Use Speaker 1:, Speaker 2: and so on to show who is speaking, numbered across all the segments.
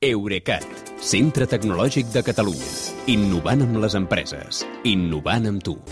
Speaker 1: Eurecat, centre tecnològic de Catalunya. Innovant amb les empreses. Innovant amb tu.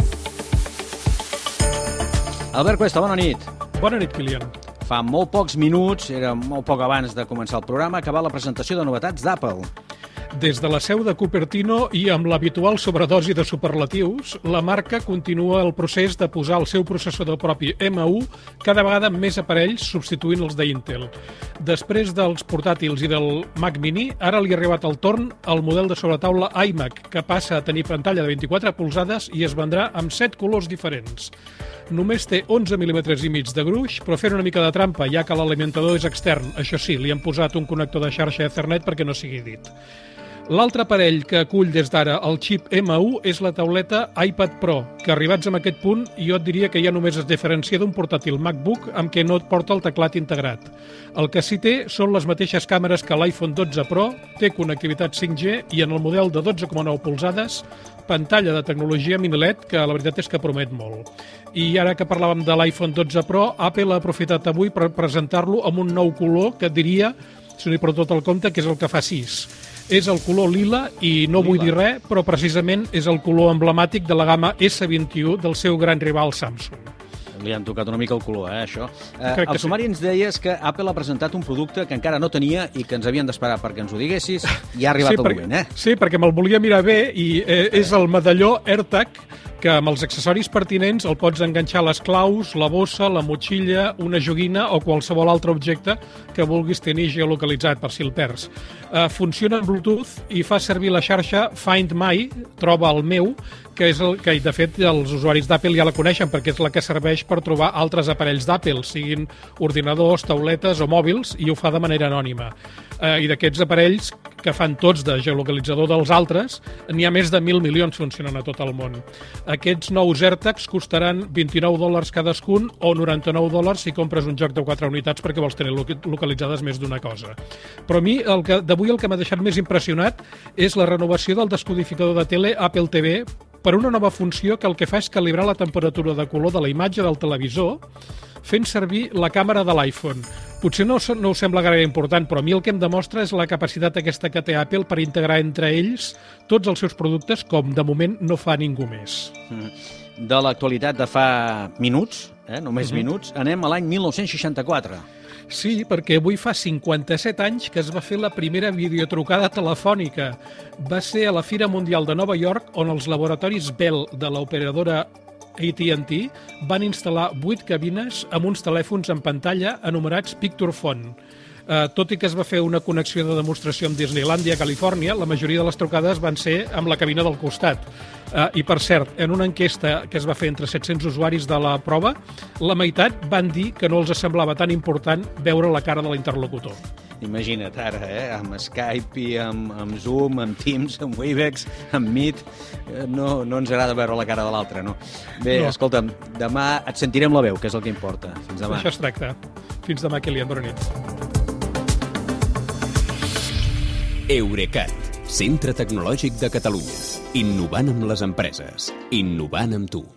Speaker 2: Albert Cuesta, bona nit.
Speaker 3: Bona nit, Kilian.
Speaker 2: Fa molt pocs minuts, era molt poc abans de començar el programa, acabar la presentació de novetats d'Apple.
Speaker 3: Des de la seu de Cupertino i amb l'habitual sobredosi de superlatius, la marca continua el procés de posar el seu processador propi M1 cada vegada amb més aparells substituint els d'Intel. Després dels portàtils i del Mac Mini, ara li ha arribat el torn al model de sobretaula iMac, que passa a tenir pantalla de 24 polzades i es vendrà amb 7 colors diferents. Només té 11 mm i mig de gruix, però fent una mica de trampa, ja que l'alimentador és extern. Això sí, li han posat un connector de xarxa Ethernet perquè no sigui dit. L'altre aparell que acull des d'ara el xip M1 és la tauleta iPad Pro, que arribats a aquest punt jo et diria que ja només es diferencia d'un portàtil MacBook amb què no et porta el teclat integrat. El que sí té són les mateixes càmeres que l'iPhone 12 Pro, té connectivitat 5G i en el model de 12,9 polzades, pantalla de tecnologia mini LED, que la veritat és que promet molt. I ara que parlàvem de l'iPhone 12 Pro, Apple ha aprofitat avui per presentar-lo amb un nou color que et diria, si no hi porto tot el compte, que és el que fa 6. És el color lila i no vull dir res, però precisament és el color emblemàtic de la gamma S21 del seu gran rival Samsung.
Speaker 2: Li han tocat una mica el color, això. Al sumari ens deies que Apple ha presentat un producte que encara no tenia i que ens havien d'esperar perquè ens ho diguessis i ha arribat el moment, eh?
Speaker 3: Sí, perquè me'l volia mirar bé i és el medalló AirTag, que amb els accessoris pertinents el pots enganxar les claus, la bossa, la motxilla, una joguina o qualsevol altre objecte que vulguis tenir geolocalitzat per si el perds. Funciona en Bluetooth i fa servir la xarxa Find My, troba el meu, que és el que, de fet, els usuaris d'Apple ja la coneixen perquè és la que serveix per trobar altres aparells d'Apple, siguin ordinadors, tauletes o mòbils, i ho fa de manera anònima. I d'aquests aparells, que fan tots de geolocalitzador dels altres, n'hi ha més de 1.000 milions funcionant a tot el món. Aquests nous AirTags costaran $29 cadascun o $99 si compres un joc de 4 unitats perquè vols tenir localitzades més d'una cosa. Però a mi, d'avui el que m'ha deixat més impressionat és la renovació del descodificador de tele Apple TV per una nova funció que el que fa és calibrar la temperatura de color de la imatge del televisor fent servir la càmera de l'iPhone. Potser no us sembla gaire important, però a mi el que em demostra és la capacitat aquesta que té Apple per integrar entre ells tots els seus productes, com de moment no fa ningú més.
Speaker 2: De l'actualitat de fa minuts, només minuts, anem a l'any 1964.
Speaker 3: Sí, perquè avui fa 57 anys que es va fer la primera videotrucada telefònica. Va ser a la Fira Mundial de Nova York, on els laboratoris Bell de l'operadora AT&T van instal·lar 8 cabines amb uns telèfons en pantalla anomenats PicturePhone. Tot i que es va fer una connexió de demostració amb Disneylandia, Califòrnia, la majoria de les trucades van ser amb la cabina del costat. I, per cert, en una enquesta que es va fer entre 700 usuaris de la prova, la meitat van dir que no els semblava tan important veure la cara de l'interlocutor.
Speaker 2: Imagina't ara, amb Skype i amb Zoom, amb Teams, amb Webex, amb Meet, no ens agrada veure la cara de l'altre, no? Bé, escolta'm, demà et sentirem la veu, que és el que importa. Fins demà.
Speaker 3: Això es tracta. Fins demà, Kilian. Bona nit.
Speaker 1: Eurecat, centre tecnològic de Catalunya. Innovant amb les empreses. Innovant amb tu.